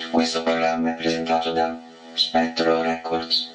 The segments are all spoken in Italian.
Questo programma è presentato da Spettro Records.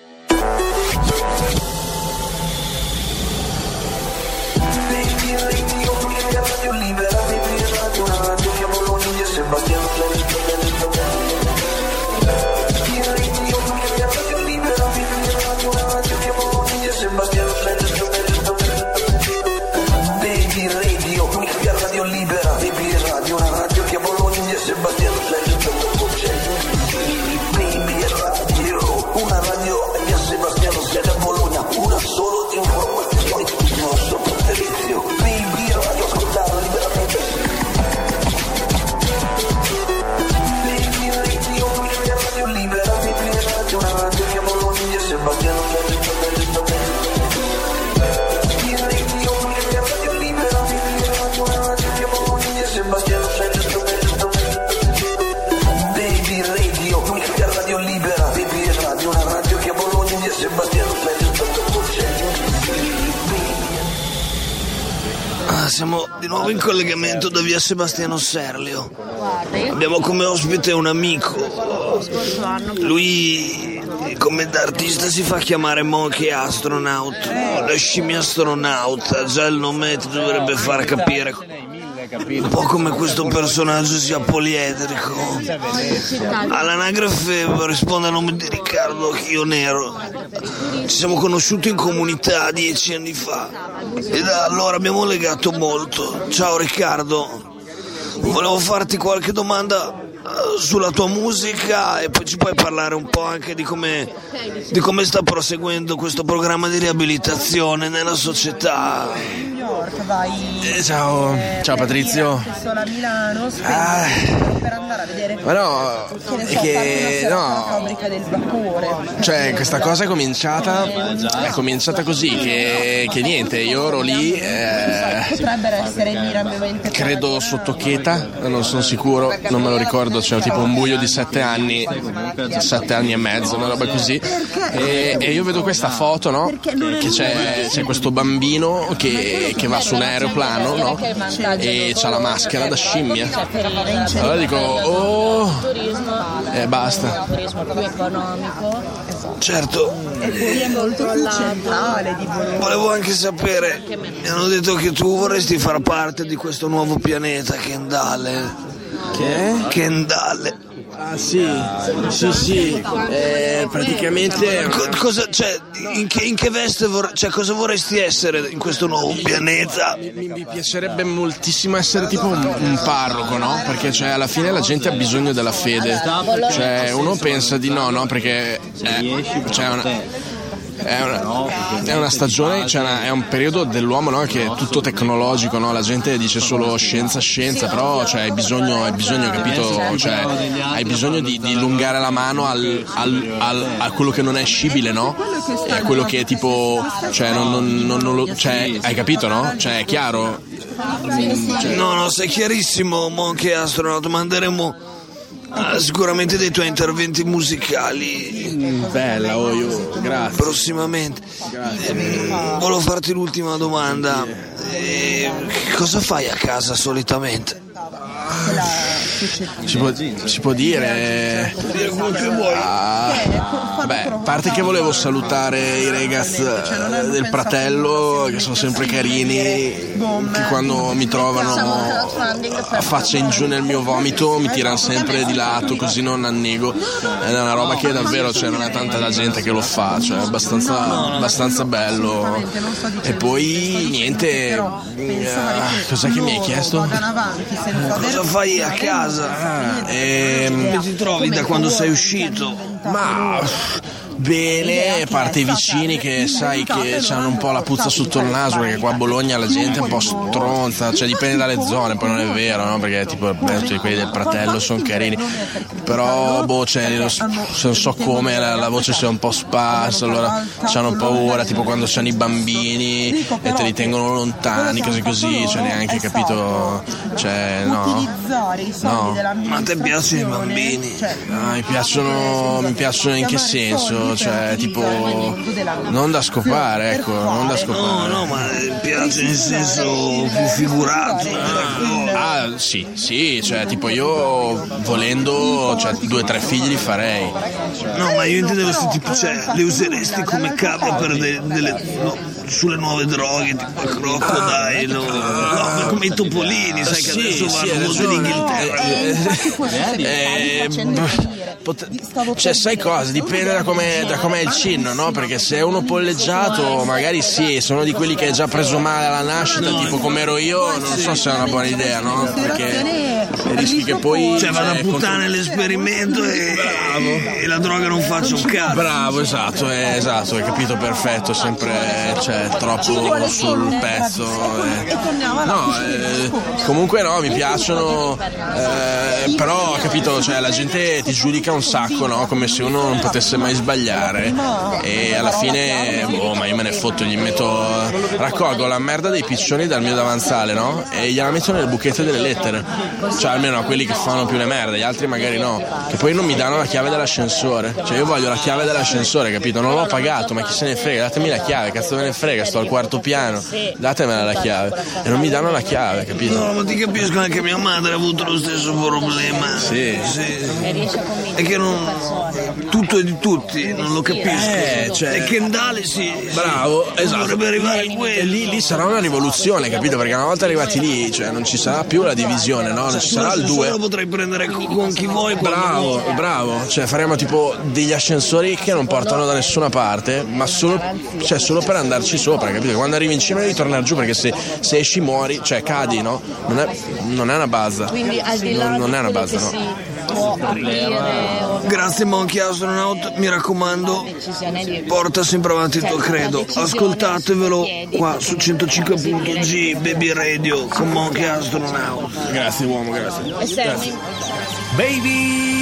Siamo di nuovo in collegamento da via Sebastiano Serlio. Abbiamo come ospite un amico. Lui come da artista si fa chiamare Monkey Astronaut, la scimmia astronauta. Già il nome ti dovrebbe far capire un po' come questo personaggio sia poliedrico. All'anagrafe risponde a nome di Riccardo Chionero. Ci siamo conosciuti in comunità 10 anni fa e da allora abbiamo legato molto. Ciao Riccardo, volevo farti qualche domanda sulla tua musica e poi ci puoi parlare un po' anche di come sta proseguendo questo programma di riabilitazione nella società. Ciao Patrizio. A Milano per andare a vedere la fabbrica del vapore. Cioè questa cosa è cominciata così che niente, io ero lì potrebbero essere mirabilmente credo sotto Cheta, non sono sicuro, non me lo ricordo, c'era tipo un buio di 7 anni e mezzo, una roba così, e io vedo questa foto, no? Che c'è questo bambino che va su un aeroplano, no? E c'ha la maschera da scimmia. Allora dico basta. Turismo più economico. Certo. E poi è molto più centrale di Bologna. Volevo anche sapere, mi hanno detto che tu vorresti far parte di questo nuovo pianeta Kendale. Che? Kendale. Ah sì, praticamente cosa, cioè, in che veste cosa vorresti essere in questo nuovo pianeta? Mi piacerebbe moltissimo essere tipo un parroco, no? Perché cioè alla fine la gente ha bisogno della fede. Cioè uno pensa di no, perché è una stagione, cioè è un periodo dell'uomo, no? Che è tutto tecnologico, no? La gente dice solo scienza, però cioè hai bisogno, capito? Cioè hai bisogno di allungare la mano a quello che non è scibile, no? E a quello che è tipo, cioè non cioè hai capito, no? Cioè è chiaro? No, sei chiarissimo, Monkey Astronaut. Manderemo sicuramente dei tuoi interventi musicali. Bella, grazie. Prossimamente. Volevo farti l'ultima domanda. Che cosa fai a casa solitamente? Si può dire quello che vuoi. A parte che volevo salutare i ragazzi del Pratello, che sono sempre carini, che quando mi trovano a faccia in giù nel mio vomito mi tirano sempre di lato, così non annego. Ed è una roba che davvero, cioè, non è tanta la gente che lo fa, cioè è abbastanza bello. E poi niente, cos'è che mi hai chiesto? Cosa fai a casa? Come ti trovi da quando sei uscito? Ma bene, a parte i vicini che sai che hanno un po' la puzza sotto il naso, perché qua a Bologna la gente è un po' stronza, cioè dipende dalle zone, poi non è vero, no? Perché tipo quelli del Pratello sono carini, però non so come la voce sia un po' sparsa, allora c'hanno paura, tipo quando c'hanno i bambini e te li tengono lontani, cose così, cioè neanche capito, cioè no. Ma a te piacciono i bambini? Mi piacciono in che senso? capito? Cioè, tipo, non da scopare, ecco, non da scopare. No, ma piace nel senso più figurato. Ah, sì, cioè, tipo io volendo, cioè, 2 o 3 figli li farei. No, ma io intendevo se tipo, cioè, le useresti come cavia per sulle nuove droghe, tipo il crocodile, no, come i topolini, sai che adesso vanno molto in Inghilterra. Cioè, sai cosa? Dipende da com'è il cinno, no? Perché se è uno polleggiato, magari sì, sono di quelli che hai già preso male alla nascita, tipo come ero io, non so se è una buona idea, no? Perché rischi che poi... Cioè, vado a puttane l'esperimento e la droga non faccia un cazzo. Bravo, esatto, hai capito, perfetto, sempre, cioè, troppo sul pezzo. Comunque no, mi piacciono, però, capito, cioè, la gente ti giudica un sacco, no? Come se uno non potesse mai sbagliare, e alla fine, ma io me ne fotto, raccolgo la merda dei piccioni dal mio davanzale, no? E gliela metto nel buchetto delle lettere, cioè almeno a quelli che fanno più le merde, gli altri magari no, che poi non mi danno la chiave dell'ascensore, cioè io voglio la chiave dell'ascensore, capito? Non l'ho pagato, ma chi se ne frega, datemi la chiave, cazzo me ne frega, sto al 4º piano, datemela la chiave, e non mi danno la chiave, capito? No, ma ti capisco, anche mia madre ha avuto lo stesso problema. Sì. È che tutto è di tutti, non lo capisco. Cioè, e Kendale sì. Bravo, esatto. Dovrebbe arrivare a quello. E lì sarà una rivoluzione, capito? Perché una volta arrivati lì, cioè non ci sarà più la divisione, no? Non ci sarà il 2. Lo potrai prendere con chi vuoi. Bravo. Cioè faremo tipo degli ascensori che non portano da nessuna parte, ma solo per andarci sopra, capito? Quando arrivi in cima devi tornare giù, perché se esci muori, cioè cadi, no? Non è una base. Quindi al di là non è una base, no. Può aprire, Grazie Monkey Astronaut, mi raccomando, porta sempre avanti il tuo credo. Ascoltatevelo qua su 105.g Baby Radio con Monkey Astronaut. Grazie uomo, grazie. E Sammy? Baby!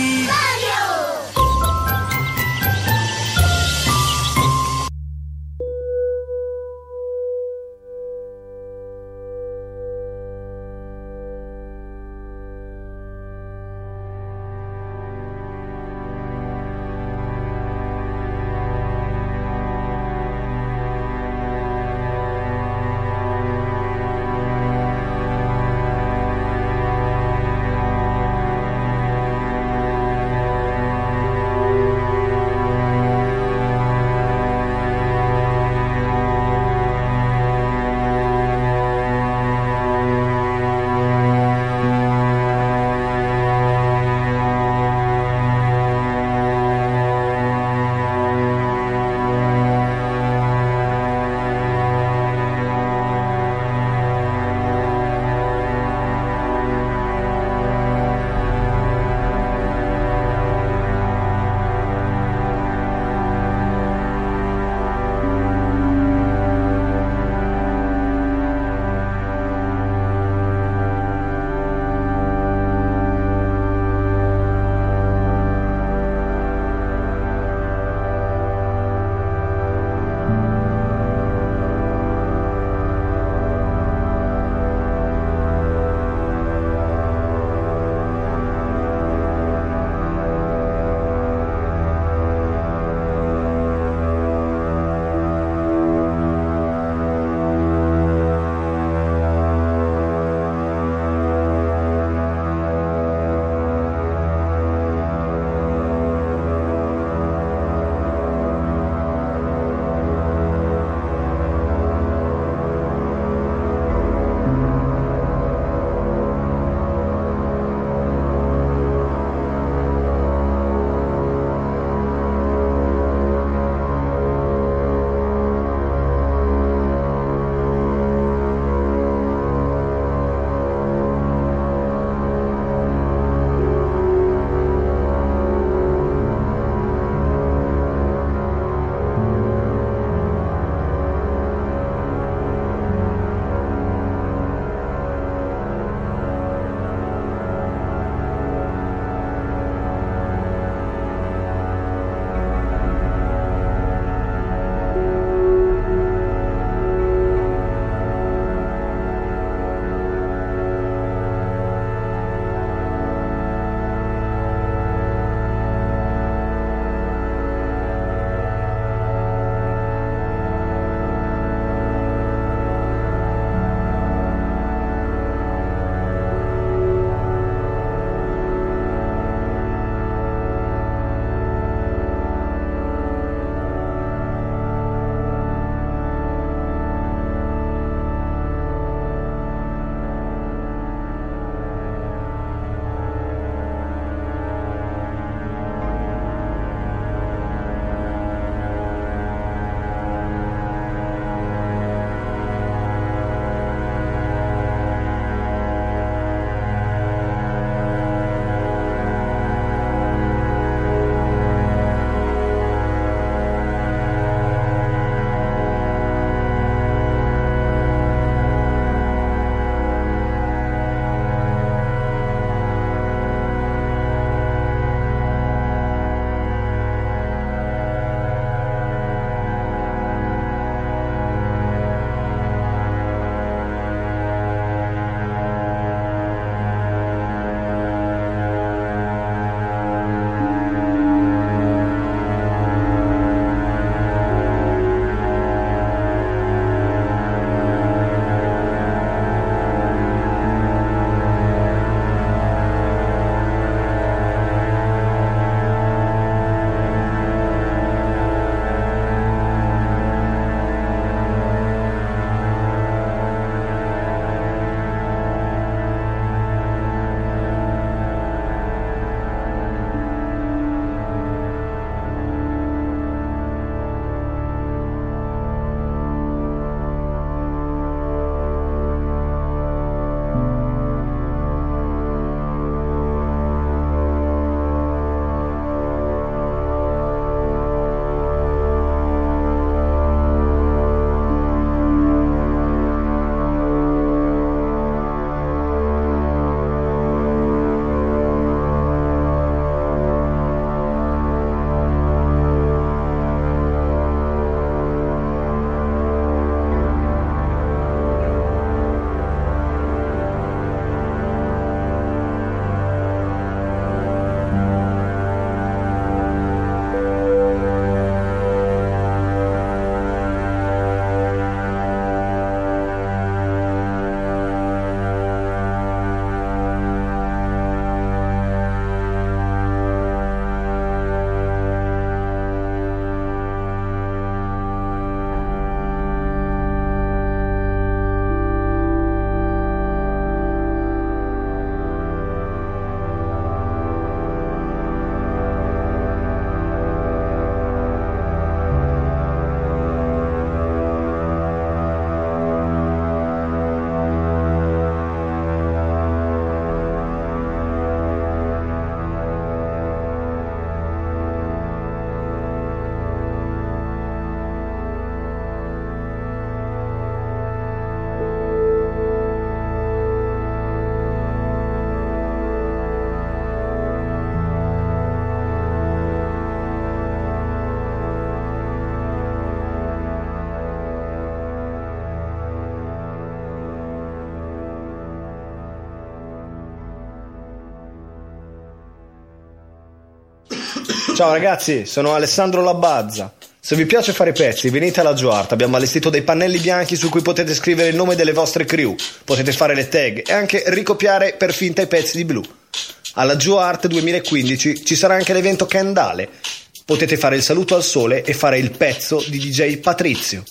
Ciao ragazzi, sono Alessandro Labazza. Se vi piace fare pezzi, venite alla Juart. Abbiamo allestito dei pannelli bianchi su cui potete scrivere il nome delle vostre crew, potete fare le tag e anche ricopiare per finta i pezzi di Blue. Alla Juart 2015 ci sarà anche l'evento Candale. Potete fare il saluto al sole e fare il pezzo di DJ Patrizio.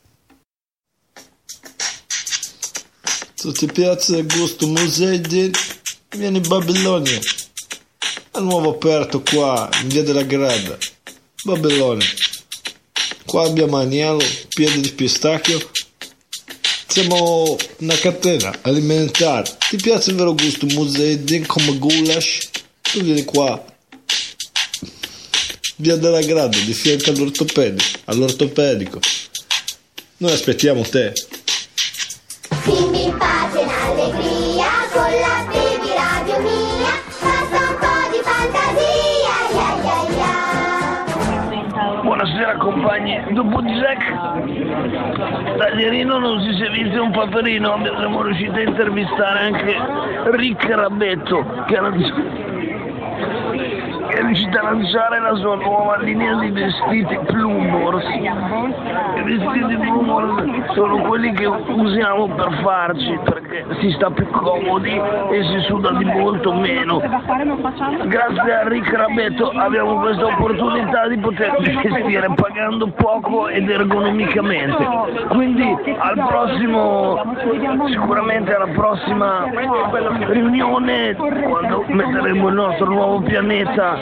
Se ti piace il gusto Museidi, vieni in Babilonia. È nuovo aperto qua, in via della Grada. Babilonia. Qua abbiamo agnello, piede di pistacchio. Siamo una catena alimentare. Ti piace il vero gusto Museidi come goulash? Tu vieni qua. Via della Grada, di fianco all'ortopedico. Noi aspettiamo te. Quindi in pace e in allegria, con la baby radio mia, basta un po' di fantasia, Buonasera compagni, dopo Jack Taglierino non si è visto un paperino, siamo riusciti a intervistare anche Rick Rabetto che è riuscito a lanciare la sua nuova linea di vestiti Plumors. I vestiti Plumors sono quelli che usiamo per farci perché si sta più comodi e si suda di molto meno. Grazie a Rick Rabetto abbiamo questa opportunità di poter vestire pagando poco ed ergonomicamente. Quindi sicuramente alla prossima riunione, quando metteremo il nostro nuovo pianeta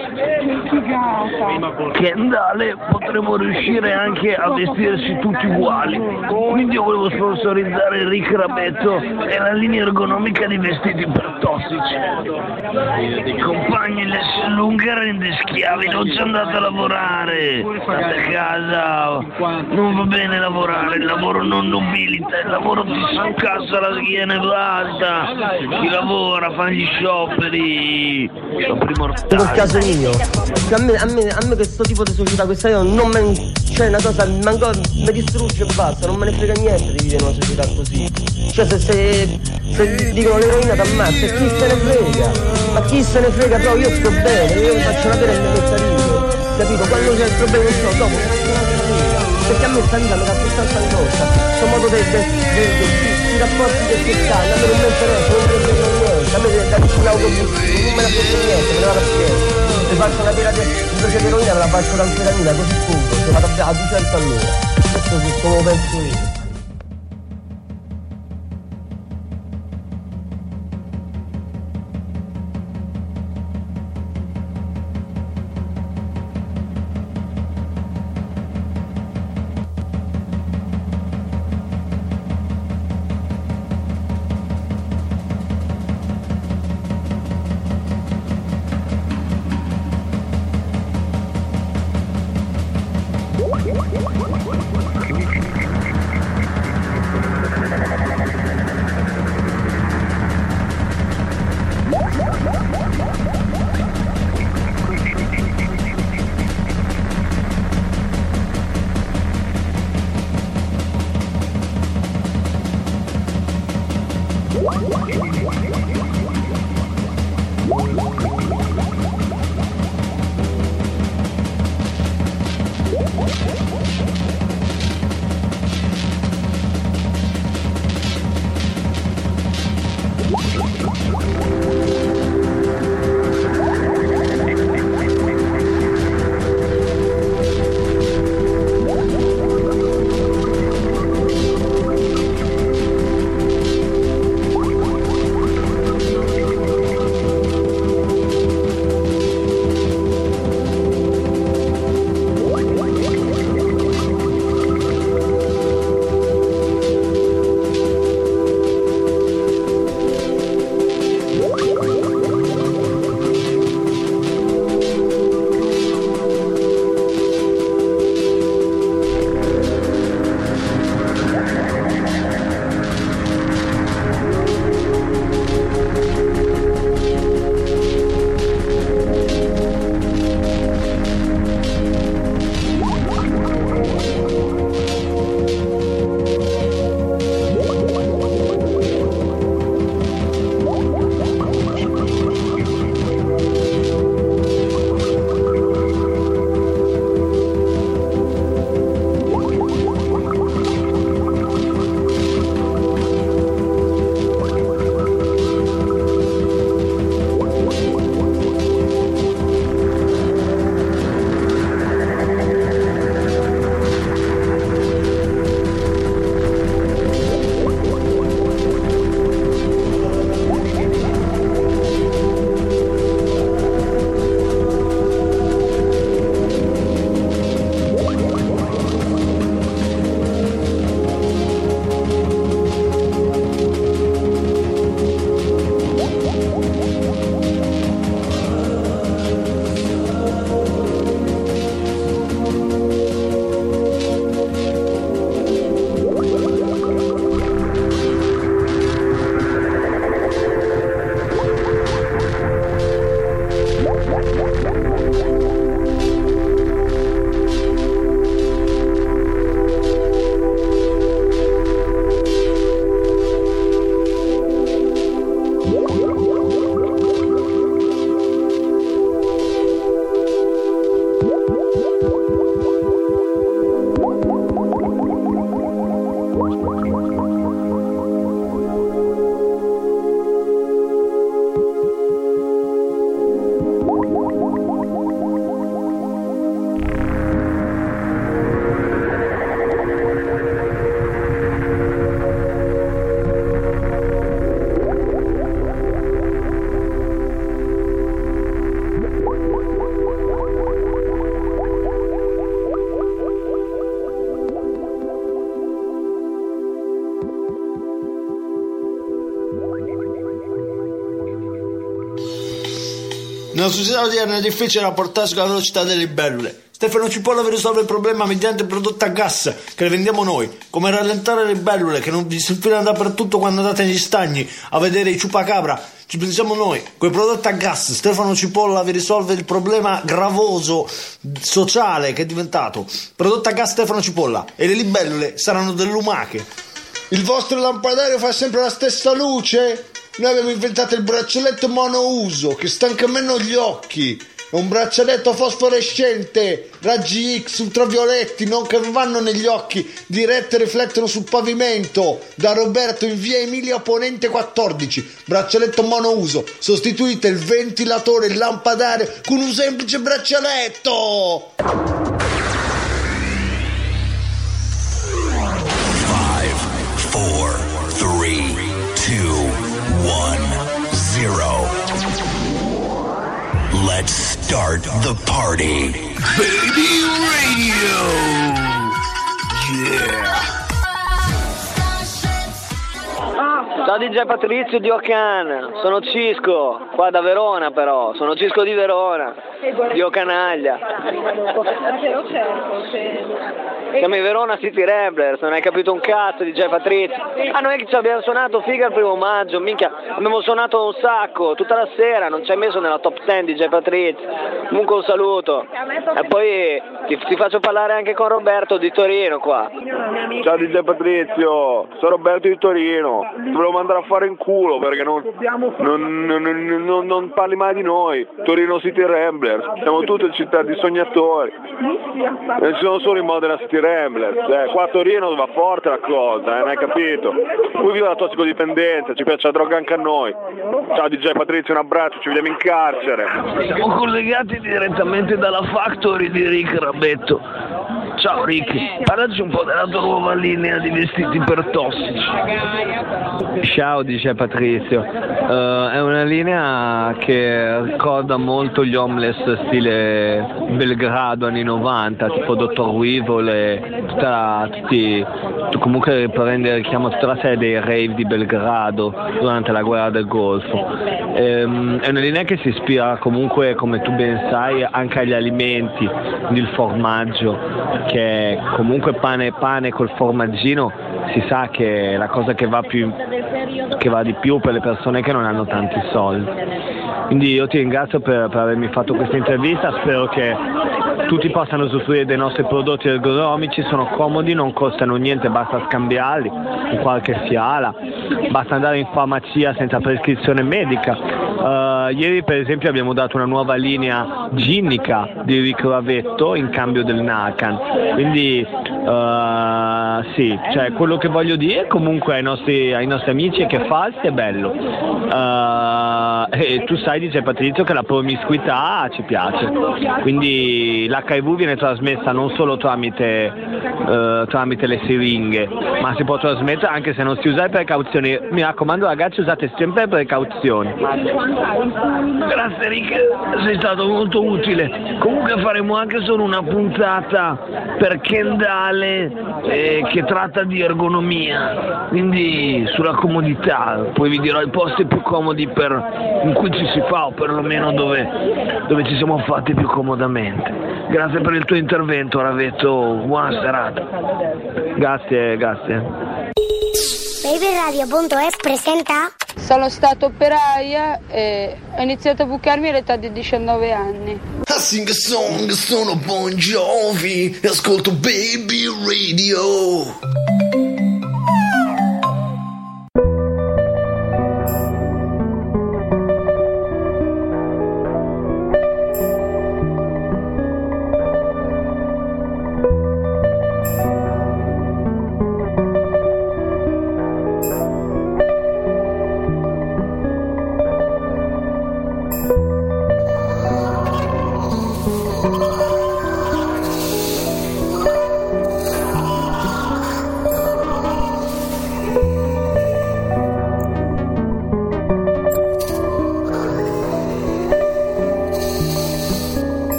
Kendale, potremo riuscire anche a vestirsi tutti uguali. Quindi io volevo sponsorizzare Rick Rabetto e la linea ergonomica di vestiti per tossici. Compagni, le lunghe rende schiavi, non ci andate a lavorare, state a casa, non va bene lavorare, il lavoro non nobilita, il lavoro ti scassa la schiena e basta. Chi lavora fa gli scioperi mortali. Per caso mio, a me questo tipo di società, questa io non me, cioè una cosa manco mi distrugge e basta, non me ne frega niente di vivere in una società così. Cioè se dicono l'eroina t'ammazza, chi se ne frega? Ma chi se ne frega? Però io sto bene, io mi faccio una pena e mi metto a ridere, capito? Quando c'è il problema non so, dopo perché a me sta vita mi dà abbastanza angoscia, questo modo di rapporti che si stanno, a me non mi interessa, non mi frega niente, a me da l'autobus non me la frega niente, me ne vado a piedi, se faccio una pera invece di eroina me la faccio l'anfetamina così punto, se vado a 200 all'ora, questo è come penso io. Nella società odierna è difficile rapportarsi con la velocità delle libellule. Stefano Cipolla vi risolve il problema mediante prodotti a gas che le vendiamo noi. Come rallentare le libellule che non vi si infilano dappertutto quando andate negli stagni a vedere i ciupacabra. Ci pensiamo noi. Con i prodotti a gas Stefano Cipolla vi risolve il problema gravoso sociale che è diventato. Prodotti a gas Stefano Cipolla. E le libellule saranno delle lumache. Il vostro lampadario fa sempre la stessa luce? Noi abbiamo inventato il braccialetto monouso che stanca meno gli occhi. È un braccialetto fosforescente, raggi X ultravioletti non che vanno negli occhi, diretti riflettono sul pavimento. Da Roberto in via Emilia Ponente 14. Braccialetto monouso. Sostituite il ventilatore e il lampadario con un semplice braccialetto. 5, 4, 3, 2, 1, 0. Let's start the party. Baby Radio! Yeah! Ciao DJ Patrizio di Ocan, sono Cisco, qua da Verona però, sono Cisco di Verona, di Ocanaglia. Siamo in Verona City Ramblers, non hai capito un cazzo DJ Patrizio. Ah, noi che ci abbiamo suonato figa il 1 maggio, minchia, abbiamo suonato un sacco, tutta la sera, non ci hai messo nella top 10 DJ Patrizio. Comunque un saluto. E poi ti faccio parlare anche con Roberto di Torino qua. Ciao DJ Patrizio, sono Roberto di Torino. Ti volevo mandare a fare in culo perché non parli mai di noi. Torino City Ramblers, siamo tutte città di sognatori. E ci sono solo in Modena City Ramblers. Qua a Torino va forte la cosa, non hai capito? Qui vive la tossicodipendenza, ci piace la droga anche a noi. Ciao DJ Patrizio, un abbraccio, ci vediamo in carcere. Siamo collegati direttamente dalla factory di Rick Rabetto. Ciao Rick, parlaci un po' della tua nuova linea di vestiti per tossici. Ciao dice Patrizio, è una linea che ricorda molto gli homeless stile Belgrado anni 90, tipo Dr. Weevil e comunque richiama tutta la serie dei rave di Belgrado durante la guerra del Golfo. È una linea che si ispira comunque, come tu ben sai, anche agli alimenti, il formaggio, che è comunque pane col formaggino, si sa che è la cosa che va di più per le persone che non hanno tanti soldi. Quindi io ti ringrazio per avermi fatto questa intervista, spero che tutti possano usufruire dei nostri prodotti ergonomici, sono comodi, non costano niente, basta scambiarli con qualche fiala, basta andare in farmacia senza prescrizione medica. Ieri per esempio abbiamo dato una nuova linea ginnica di Rick Ravetto in cambio del Narcan, quindi sì, cioè quello che voglio dire comunque ai nostri amici è che falsi è bello, e tu sai dice Patrizio che la promiscuità ci piace, quindi l'HIV viene trasmessa non solo tramite le siringhe, ma si può trasmettere anche se non si usa le precauzioni. Mi raccomando ragazzi, usate sempre precauzioni. Grazie Rick, sei stato molto utile. Comunque faremo anche solo una puntata per Kendale che tratta di ergonomia, quindi sulla comodità, poi vi dirò i posti più comodi in cui ci si fa, o perlomeno dove ci siamo fatti più comodamente. Grazie per il tuo intervento Ravetto, buona serata. Grazie. Babyradio.es presenta Sono stata operaia e ho iniziato a bucarmi all'età di 19 anni. A sing a song, sono Bon Jovi e ascolto Baby Radio.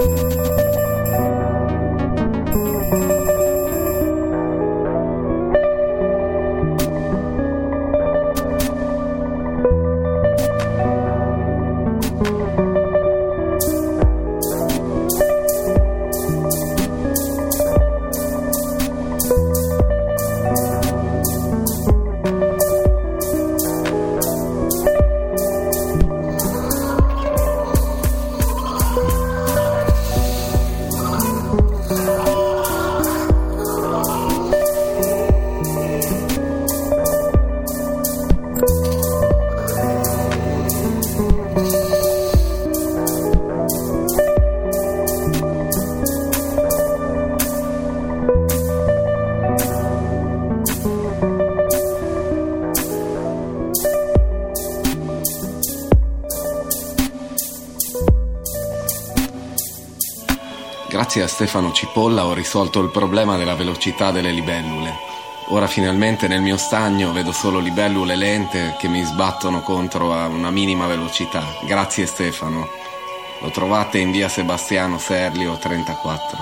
Grazie a Stefano Cipolla ho risolto il problema della velocità delle libellule. Ora finalmente nel mio stagno vedo solo libellule lente che mi sbattono contro a una minima velocità. Grazie Stefano. Lo trovate in via Sebastiano Serlio 34.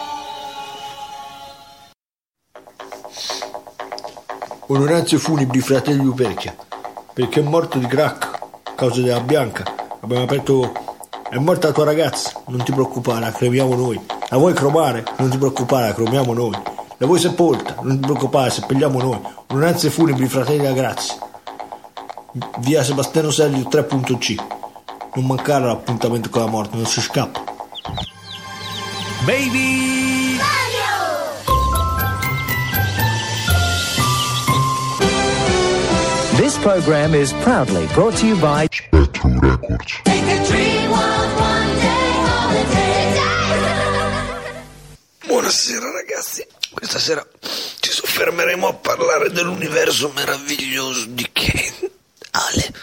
Onoranze funebri fratelli Luperchia, perché è morto di crack a causa della Bianca. Abbiamo aperto. È morta la tua ragazza, non ti preoccupare, la cremiamo noi. La vuoi cromare? Non ti preoccupare, la cremiamo noi. La vuoi sepolta? Non ti preoccupare, seppelliamo noi. Onoranze funebri fratelli della grazia, via Sebastiano Serlio 3.c. Non mancare l'appuntamento con la morte, non si scappa. Baby! This program is proudly brought to you by Spectrum Records. Take a dream one day holiday. Buonasera ragazzi, questa sera ci soffermeremo a parlare dell'universo meraviglioso di Ken Ale.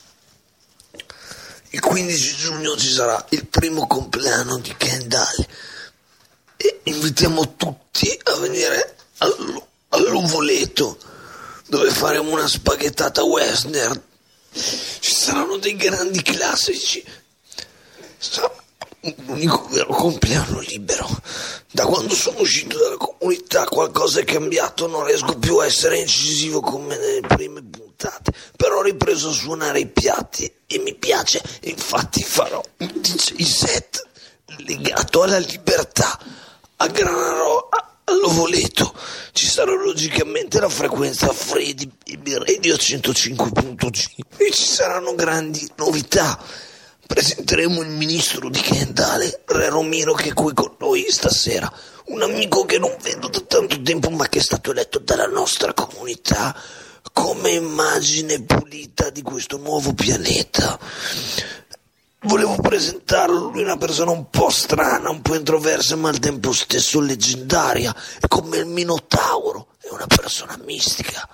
Il 15 giugno ci sarà il primo compleanno di Ken Ale e invitiamo tutti a venire all'Uvoleto, dove faremo una spaghettata western. Ci saranno dei grandi classici. Sarà l'unico vero compleanno libero. Da quando sono uscito dalla comunità qualcosa è cambiato, non riesco più a essere incisivo come nelle prime puntate, però ho ripreso a suonare i piatti e mi piace, infatti farò un DJ set legato alla libertà a Granarò, all'Ovoleto. Ci sarà logicamente la frequenza Freddy Radio 105.g e ci saranno grandi novità. Presenteremo il ministro di Ken Ale, Re Romino, che è qui con noi stasera, un amico che non vedo da tanto tempo ma che è stato eletto dalla nostra comunità come immagine pulita di questo nuovo pianeta. Volevo presentarlo, lui è una persona un po' strana, un po' introversa ma al tempo stesso leggendaria, è come il Minotauro, è una persona mistica.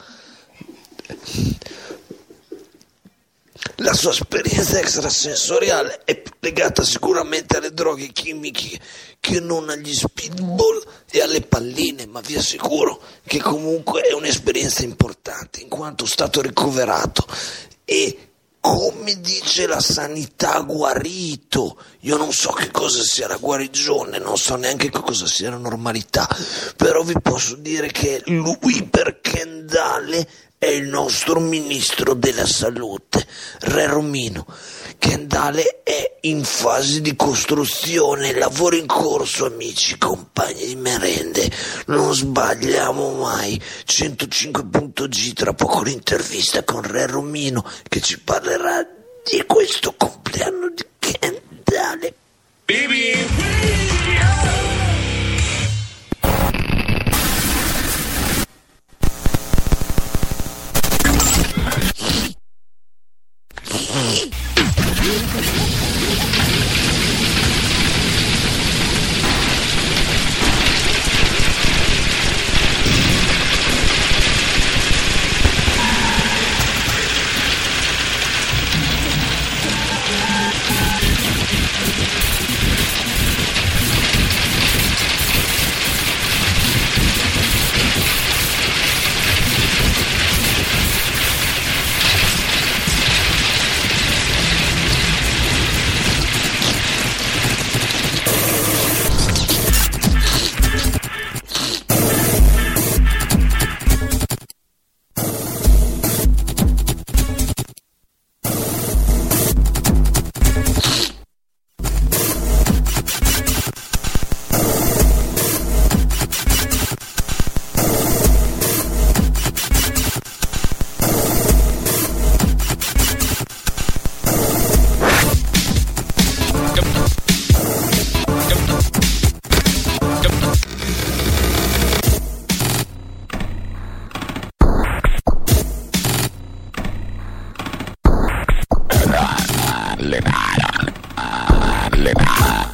La sua esperienza extrasensoriale è più legata sicuramente alle droghe chimiche che non agli speedball e alle palline, ma vi assicuro che comunque è un'esperienza importante in quanto è stato ricoverato e, come dice la sanità, guarito. Io non so che cosa sia la guarigione, non so neanche che cosa sia la normalità, però vi posso dire che lui, per Ken Ale, è il nostro ministro della salute, Re Romino. Ken Ale è in fase di costruzione, lavoro in corso, amici, compagni di merende, non sbagliamo mai. 105.g, tra poco l'intervista con Re Romino che ci parlerà di questo compleanno di Ken Ale. avvelenata.